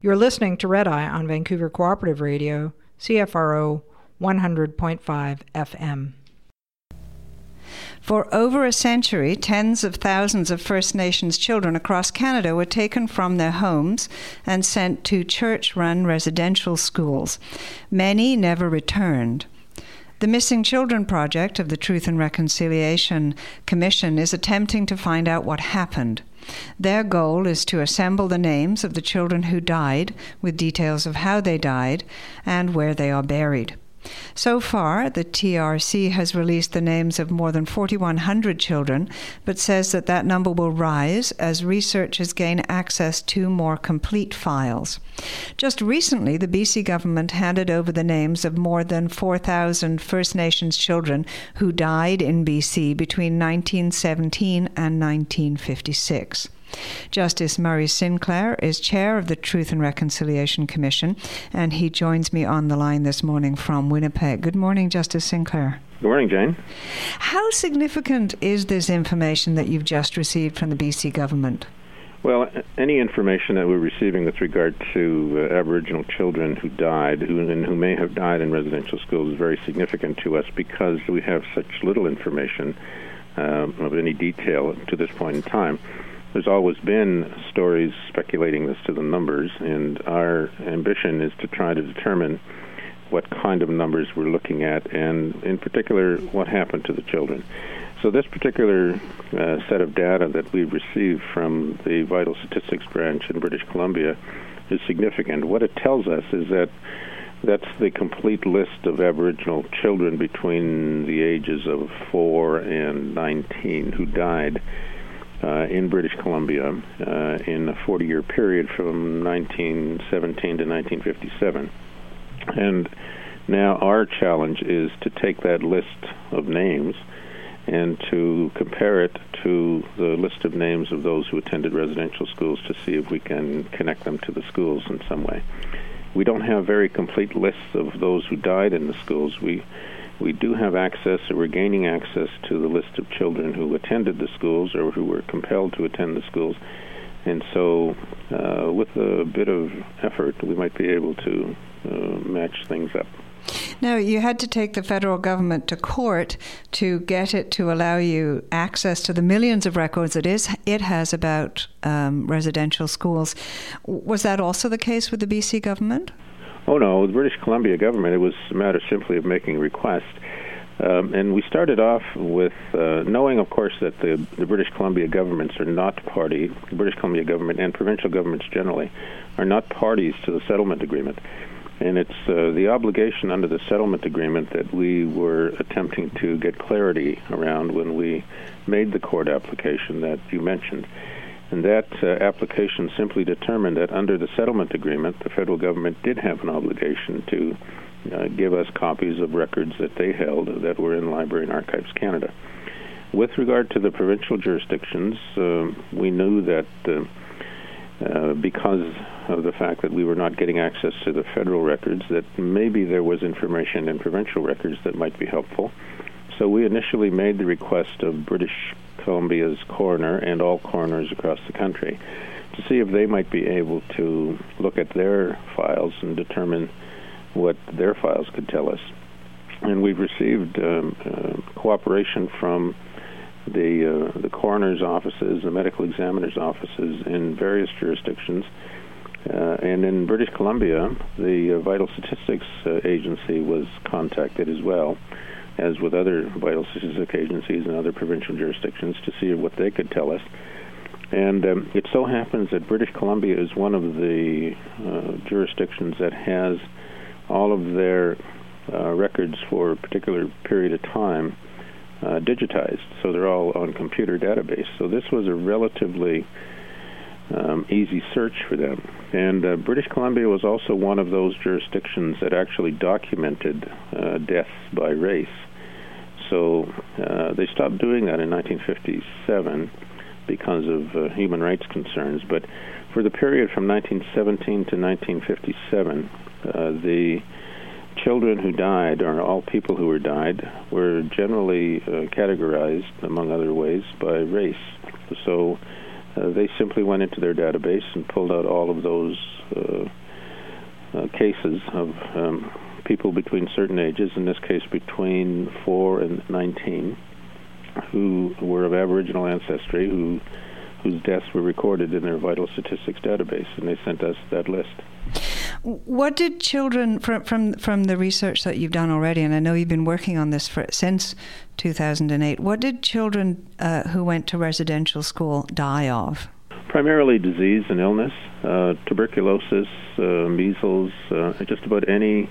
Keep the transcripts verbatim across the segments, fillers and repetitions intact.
You're listening to Red Eye on Vancouver Cooperative Radio, C F R O one hundred point five F M. For over a century, tens of thousands of First Nations children across Canada were taken from their homes and sent to church-run residential schools. Many never returned. The Missing Children Project of the Truth and Reconciliation Commission is attempting to find out what happened. Their goal is to assemble the names of the children who died, with details of how they died and where they are buried. So far, the T R C has released the names of more than forty-one hundred children, but says that that number will rise as researchers gain access to more complete files. Just recently, the B C government handed over the names of more than four thousand First Nations children who died in B C between nineteen seventeen and nineteen fifty-six. Justice Murray Sinclair is chair of the Truth and Reconciliation Commission, and he joins me on the line this morning from Winnipeg. Good morning, Justice Sinclair. Good morning, Jane. How significant is this information that you've just received from the B C government? Well, any information that we're receiving with regard to uh, Aboriginal children who died, who, and who may have died in residential schools, is very significant to us because we have such little information um, of any detail to this point in time. There's always been stories speculating as to the numbers, and our ambition is to try to determine what kind of numbers we're looking at, and in particular, what happened to the children. So this particular uh, set of data that we've received from the Vital Statistics Branch in British Columbia is significant. What it tells us is that that's the complete list of Aboriginal children between the ages of four and nineteen who died Uh, in British Columbia uh, in a forty-year period from nineteen seventeen to nineteen fifty-seven. And now our challenge is to take that list of names and to compare it to the list of names of those who attended residential schools to see if we can connect them to the schools in some way. We don't have very complete lists of those who died in the schools. We We do have access, or we're gaining access to the list of children who attended the schools or who were compelled to attend the schools. And so uh, with a bit of effort, we might be able to uh, match things up. Now, you had to take the federal government to court to get it to allow you access to the millions of records it is it has about um, residential schools. Was that also the case with the B C government? Oh, no. The British Columbia government, it was a matter simply of making a request. Um, and we started off with uh, knowing, of course, that the, the British Columbia governments are not party, the British Columbia government and provincial governments generally are not parties to the settlement agreement. And it's uh, the obligation under the settlement agreement that we were attempting to get clarity around when we made the court application that you mentioned. And that uh, application simply determined that under the settlement agreement, the federal government did have an obligation to uh, give us copies of records that they held that were in Library and Archives Canada. With regard to the provincial jurisdictions, uh, we knew that uh, uh, because of the fact that we were not getting access to the federal records, that maybe there was information in provincial records that might be helpful. So we initially made the request of British Columbia's coroner and all coroners across the country to see if they might be able to look at their files and determine what their files could tell us. And we've received um, uh, cooperation from the uh, the coroner's offices, the medical examiner's offices in various jurisdictions. Uh, and in British Columbia, the uh, Vital Statistics uh, Agency was contacted as well, as with other vital statistic agencies and other provincial jurisdictions, to see what they could tell us. And um, it so happens that British Columbia is one of the uh, jurisdictions that has all of their uh, records for a particular period of time uh, digitized. So they're all on computer database. So this was a relatively um, easy search for them. And uh, British Columbia was also one of those jurisdictions that actually documented uh, deaths by race. So uh, they stopped doing that in nineteen fifty-seven because of uh, human rights concerns. But for the period from nineteen seventeen to nineteen fifty-seven, uh, the children who died, or all people who were died, were generally uh, categorized, among other ways, by race. So uh, they simply went into their database and pulled out all of those uh, cases of um, people between certain ages, in this case between four and nineteen, who were of Aboriginal ancestry, who whose deaths were recorded in their vital statistics database, and they sent us that list. What did children, from from from the research that you've done already, and I know you've been working on this for since two thousand eight, what did children uh, who went to residential school die of? Primarily disease and illness, uh, tuberculosis, uh, measles, uh, just about any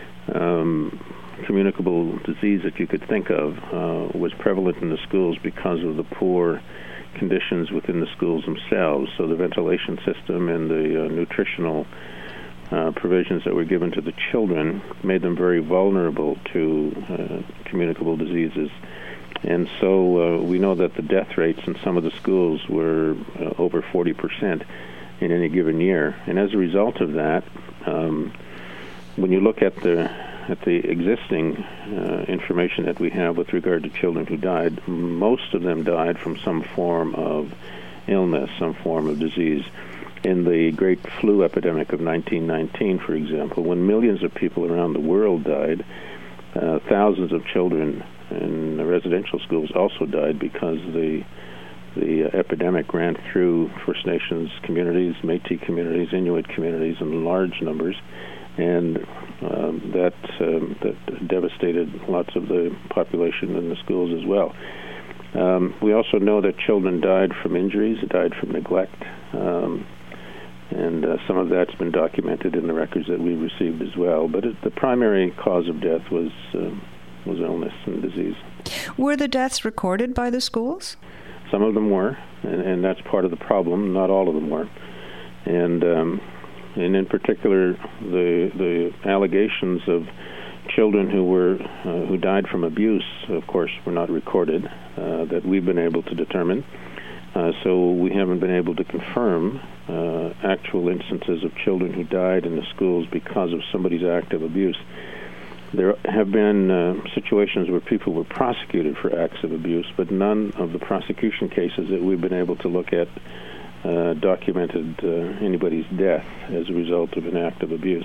um, communicable disease that you could think of uh, was prevalent in the schools because of the poor conditions within the schools themselves. So the ventilation system and the uh, nutritional uh, provisions that were given to the children made them very vulnerable to uh, communicable diseases. And so uh, we know that the death rates in some of the schools were uh, over forty percent in any given year. And as a result of that, um, when you look at the at the existing uh, information that we have with regard to children who died, most of them died from some form of illness, some form of disease. In the great flu epidemic of nineteen nineteen, for example, when millions of people around the world died, uh, thousands of children in the residential schools also died because the the uh, epidemic ran through First Nations communities, Métis communities, Inuit communities in large numbers, and um, that um, that devastated lots of the population in the schools as well. Um, we also know that children died from injuries, died from neglect, um, and uh, some of that's been documented in the records that we received as well. But it, the primary cause of death was uh, was illness and disease. Were the deaths recorded by the schools? Some of them were, and, and that's part of the problem. Not all of them were. And um, and in particular, the the allegations of children who were uh, who died from abuse, of course, were not recorded, uh, that we've been able to determine. Uh, so we haven't been able to confirm uh, actual instances of children who died in the schools because of somebody's act of abuse. There have been uh, situations where people were prosecuted for acts of abuse, but none of the prosecution cases that we've been able to look at uh, documented uh, anybody's death as a result of an act of abuse.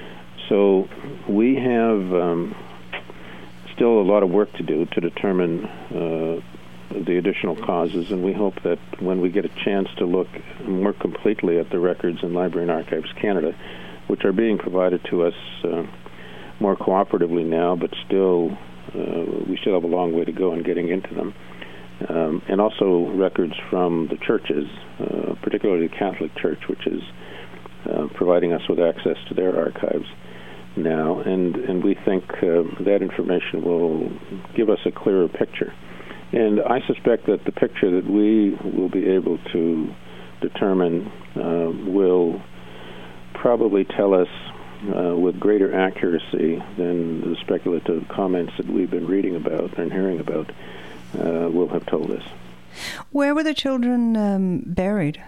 So we have um, still a lot of work to do to determine uh, the additional causes, and we hope that when we get a chance to look more completely at the records in Library and Archives Canada, which are being provided to us uh, more cooperatively now, but still uh, we still have a long way to go in getting into them. Um, and also records from the churches, uh, particularly the Catholic Church, which is uh, providing us with access to their archives now. And, and we think uh, that information will give us a clearer picture. And I suspect that the picture that we will be able to determine uh, will probably tell us Uh, with greater accuracy than the speculative comments that we've been reading about and hearing about uh, will have told us. Where were the children um, buried?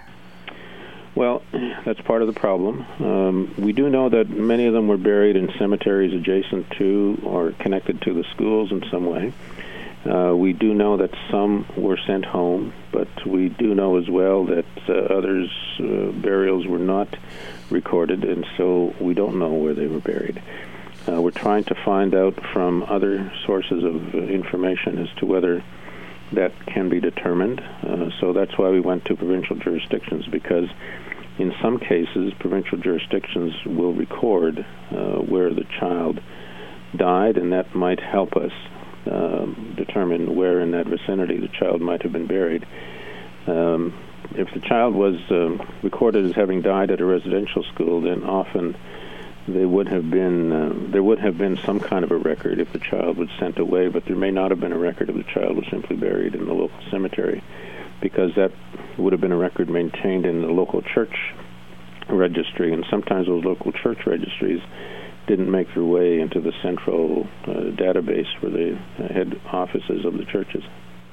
Well, that's part of the problem. Um, we do know that many of them were buried in cemeteries adjacent to or connected to the schools in some way. Uh, we do know that some were sent home, but we do know as well that uh, others' uh, burials were not recorded, and so we don't know where they were buried. Uh, we're trying to find out from other sources of uh, information as to whether that can be determined. Uh, so that's why we went to provincial jurisdictions, because in some cases, provincial jurisdictions will record uh, where the child died, and that might help us uh, determine where in that vicinity the child might have been buried. Um, if the child was uh, recorded as having died at a residential school, then often they would have been uh, there would have been some kind of a record if the child was sent away, but there may not have been a record if the child was simply buried in the local cemetery, because that would have been a record maintained in the local church registry, and sometimes those local church registries didn't make their way into the central uh, database for the uh, head offices of the churches.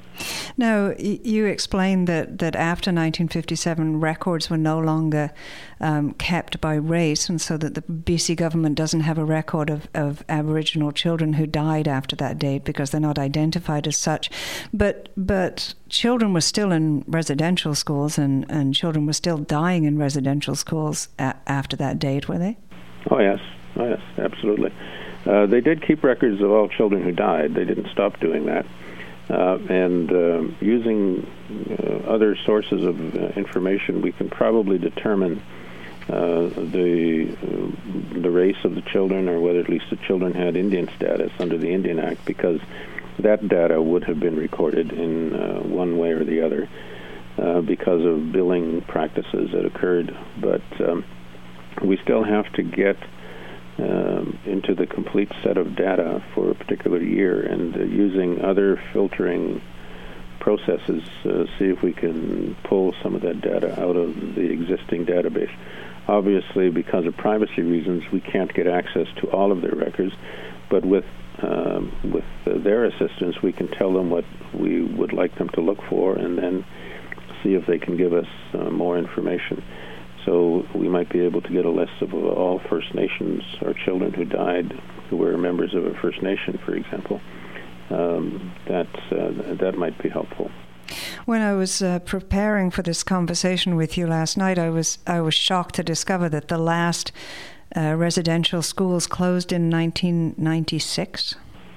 Now, you explained that, that after nineteen fifty-seven, records were no longer um, kept by race, and so that the B C government doesn't have a record of, of Aboriginal children who died after that date because they're not identified as such. But but children were still in residential schools, and, and children were still dying in residential schools a- after that date, were they? Oh, yes. Oh, yes, absolutely. Uh, they did keep records of all children who died. They didn't stop doing that. Uh, and uh, using uh, other sources of uh, information, we can probably determine uh, the uh, the race of the children, or whether at least the children had Indian status under the Indian Act, because that data would have been recorded in uh, one way or the other uh, because of billing practices that occurred. But um, we still have to get Um, into the complete set of data for a particular year, and uh, using other filtering processes, uh, see if we can pull some of that data out of the existing database. Obviously, because of privacy reasons, we can't get access to all of their records, but with um, with uh, their assistance, we can tell them what we would like them to look for, and then see if they can give us uh, more information. So we might be able to get a list of all First Nations or children who died who were members of a First Nation, for example. Um, that uh, that might be helpful. When I was uh, preparing for this conversation with you last night, I was I was shocked to discover that the last uh, residential schools closed in nineteen ninety-six.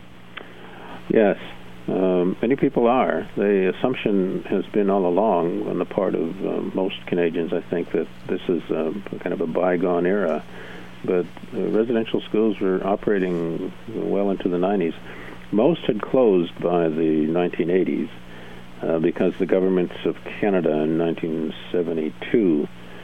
Yes. Um, many people are. The assumption has been all along on the part of uh, most Canadians, I think, that this is uh, kind of a bygone era. But uh, residential schools were operating well into the nineties. Most had closed by the nineteen eighties uh, because the government of Canada in nineteen seventy-two,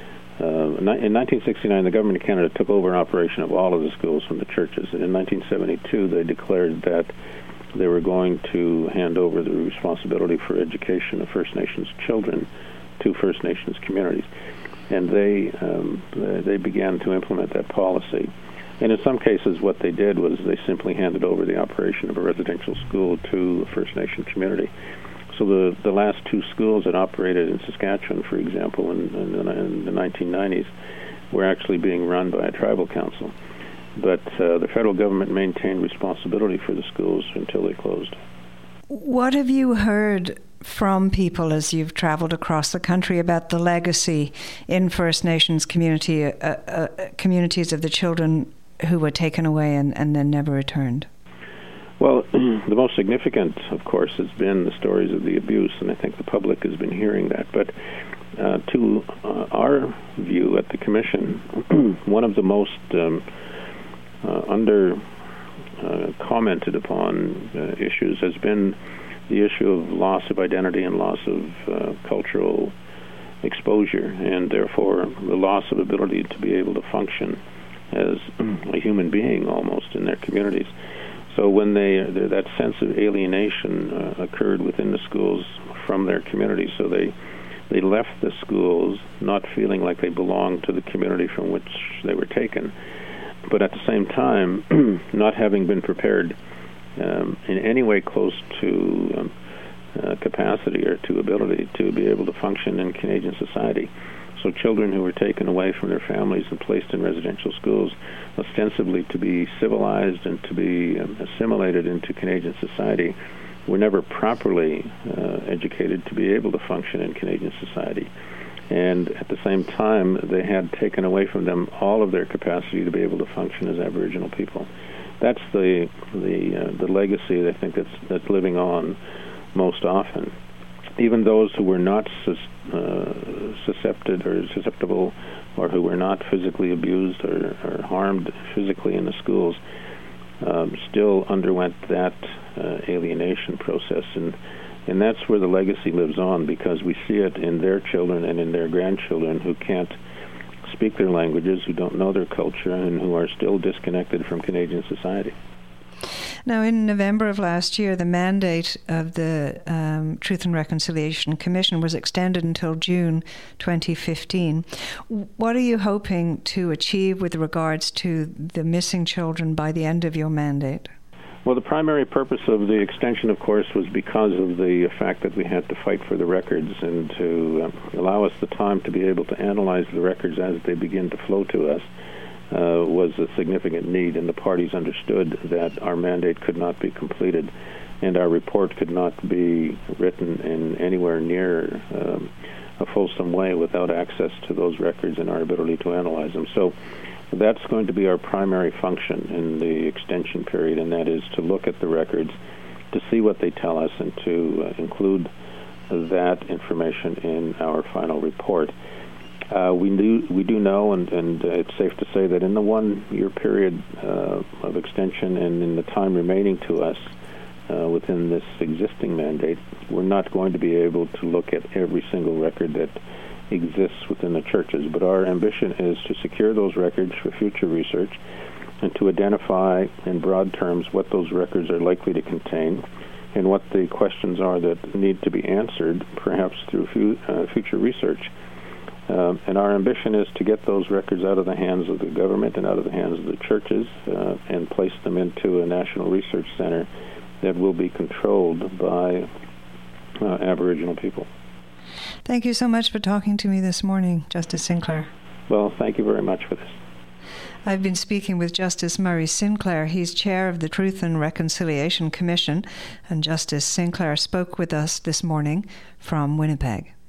uh, in nineteen sixty-nine, the government of Canada took over an operation of all of the schools from the churches. And in nineteen seventy-two, they declared that they were going to hand over the responsibility for education of First Nations children to First Nations communities. And they um, they began to implement that policy. And in some cases, what they did was they simply handed over the operation of a residential school to a First Nation community. So the, the last two schools that operated in Saskatchewan, for example, in, in, in the nineteen nineties, were actually being run by a tribal council. But uh, the federal government maintained responsibility for the schools until they closed. What have you heard from people as you've traveled across the country about the legacy in First Nations community, uh, uh, communities of the children who were taken away and, and then never returned? Well, the most significant, of course, has been the stories of the abuse, and I think the public has been hearing that. But uh, to uh, our view at the Commission, one of the most um, Uh, under uh, commented upon uh, issues has been the issue of loss of identity and loss of uh, cultural exposure, and therefore the loss of ability to be able to function as a human being almost in their communities. So when they that sense of alienation uh, occurred within the schools from their community, so they they left the schools not feeling like they belonged to the community from which they were taken, but at the same time, not having been prepared um, in any way close to um, uh, capacity or to ability to be able to function in Canadian society. So children who were taken away from their families and placed in residential schools, ostensibly to be civilized and to be um, assimilated into Canadian society, were never properly uh, educated to be able to function in Canadian society. And at the same time, they had taken away from them all of their capacity to be able to function as Aboriginal people. That's the the uh, the legacy I think that's that's living on most often. Even those who were not sus, uh, susceptible or susceptible, or who were not physically abused or, or harmed physically in the schools, um, still underwent that uh, alienation process. And And that's where the legacy lives on, because we see it in their children and in their grandchildren who can't speak their languages, who don't know their culture, and who are still disconnected from Canadian society. Now, in November of last year, the mandate of the um, Truth and Reconciliation Commission was extended until June twenty fifteen. What are you hoping to achieve with regards to the missing children by the end of your mandate? Well, the primary purpose of the extension, of course, was because of the fact that we had to fight for the records and to uh, allow us the time to be able to analyze the records as they begin to flow to us uh, was a significant need, and the parties understood that our mandate could not be completed and our report could not be written in anywhere near um, a fulsome way without access to those records and our ability to analyze them. So That's going to be our primary function in the extension period, and that is to look at the records, to see what they tell us, and to uh, include that information in our final report. Uh, we do we do know, and, and uh, it's safe to say that in the one-year period uh, of extension and in the time remaining to us uh, within this existing mandate, we're not going to be able to look at every single record that exists within the churches. But our ambition is to secure those records for future research and to identify in broad terms what those records are likely to contain and what the questions are that need to be answered, perhaps through fu- uh, future research. Um, and our ambition is to get those records out of the hands of the government and out of the hands of the churches uh, and place them into a national research center that will be controlled by uh, Aboriginal people. Thank you so much for talking to me this morning, Justice Sinclair. Well, thank you very much for this. I've been speaking with Justice Murray Sinclair. He's chair of the Truth and Reconciliation Commission, and Justice Sinclair spoke with us this morning from Winnipeg.